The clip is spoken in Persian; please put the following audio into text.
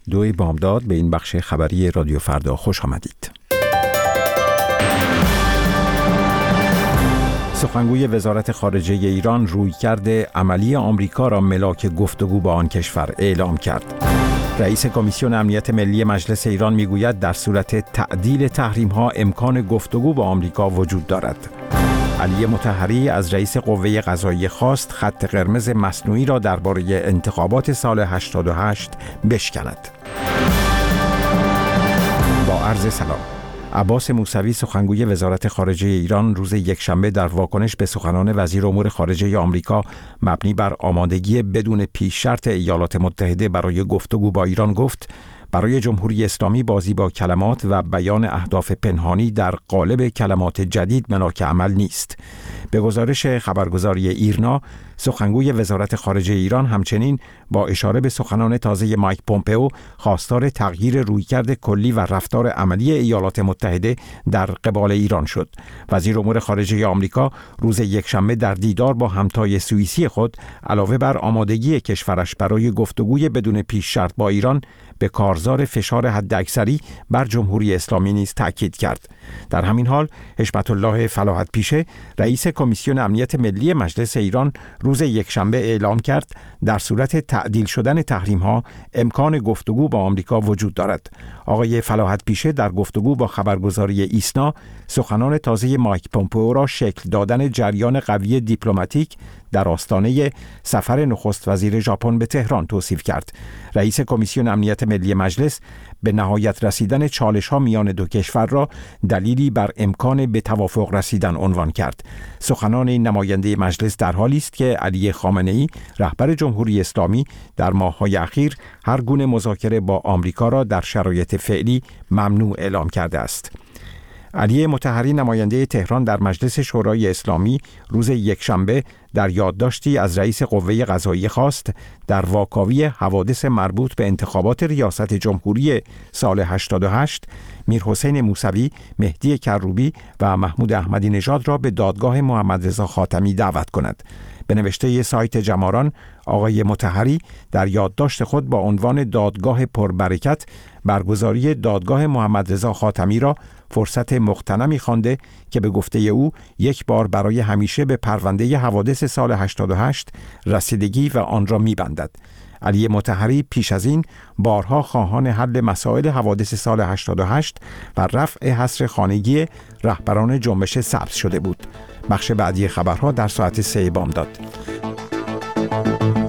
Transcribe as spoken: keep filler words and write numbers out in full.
دوی بامداد به این بخش خبری رادیو فردا خوش آمدید. سخنگوی وزارت خارجه ایران رویکرد عملی آمریکا را ملاک گفتگو با آن کشور اعلام کرد. رئیس کمیسیون امنیت ملی مجلس ایران میگوید در صورت تعدیل تحریم‌ها امکان گفتگو با آمریکا وجود دارد. علی مطهری از رئیس قوه قضاییه خواست خط قرمز مصنوعی را درباره انتخابات سال هشتاد و هشت بشکند. با عرض سلام. عباس موسوی سخنگوی وزارت خارجه ایران روز یکشنبه در واکنش به سخنان وزیر امور خارجه آمریکا مبنی بر آمادگی بدون پیش شرط ایالات متحده برای گفتگو با ایران گفت برای جمهوری اسلامی بازی با کلمات و بیان اهداف پنهانی در قالب کلمات جدید ملاک عمل نیست. به گزارش خبرگزاری ایرنا، سخنگوی وزارت خارجه ایران همچنین با اشاره به سخنان تازه مایک پومپئو خواستار تغییر رویکرد کلی و رفتار عملی ایالات متحده در قبال ایران شد. وزیر امور خارجه آمریکا روز یکشنبه در دیدار با همتای سوئیسی خود علاوه بر آمادگی کشورش برای گفتگوی بدون پیش شرط با ایران به کارزار فشار حداکثری بر جمهوری اسلامی نیز تاکید کرد. در همین حال حشمت الله فلاحت پیشه رئیس کمیسیون امنیت ملی مجلس ایران روز یکشنبه اعلام کرد در صورت تعدیل شدن تحریم‌ها امکان گفتگو با آمریکا وجود دارد. آقای فلاحت پیشه در گفتگو با خبرگزاری ایسنا سخنان تازه مایک پومپئو را شکل دادن جریان قوی دیپلماتیک در آستانه سفر نخست وزیر ژاپن به تهران توصیف کرد. رئیس کمیسیون امنیت ملی مجلس به نهایت رسیدن چالش‌ها میان دو کشور را دلیلی بر امکان به توافق رسیدن عنوان کرد. سخنان این نماینده مجلس در حالی است که علی خامنه‌ای رهبر جمهوری اسلامی در ماه‌های اخیر هر گونه مذاکره با آمریکا را در شرایط فعلی ممنوع اعلام کرده است. علی مطهری نماینده تهران در مجلس شورای اسلامی روز یکشنبه در یادداشتی از رئیس قوه قضاییه خواست در واکاوی حوادث مربوط به انتخابات ریاست جمهوری سال هشتاد و هشت میرحسین موسوی، مهدی کروبی و محمود احمدی نژاد را به دادگاه محمد رضا خاتمی دعوت کند. به نوشته سایت جماران، آقای مطهری در یادداشت خود با عنوان دادگاه پربرکت برگزاری دادگاه محمد رضا خاتمی را فرصت مغتنمی خوانده که به گفته او یک بار برای همیشه به پرونده حوادث سال هشتاد و هشت رسیدگی و آن را می‌بندد. علی مطهری پیش از این بارها خواهان حل مسائل حوادث سال هشتاد و هشت و رفع حصر خانگی رهبران جنبش سبز شده بود. بخش بعدی خبرها در ساعت سه بامداد.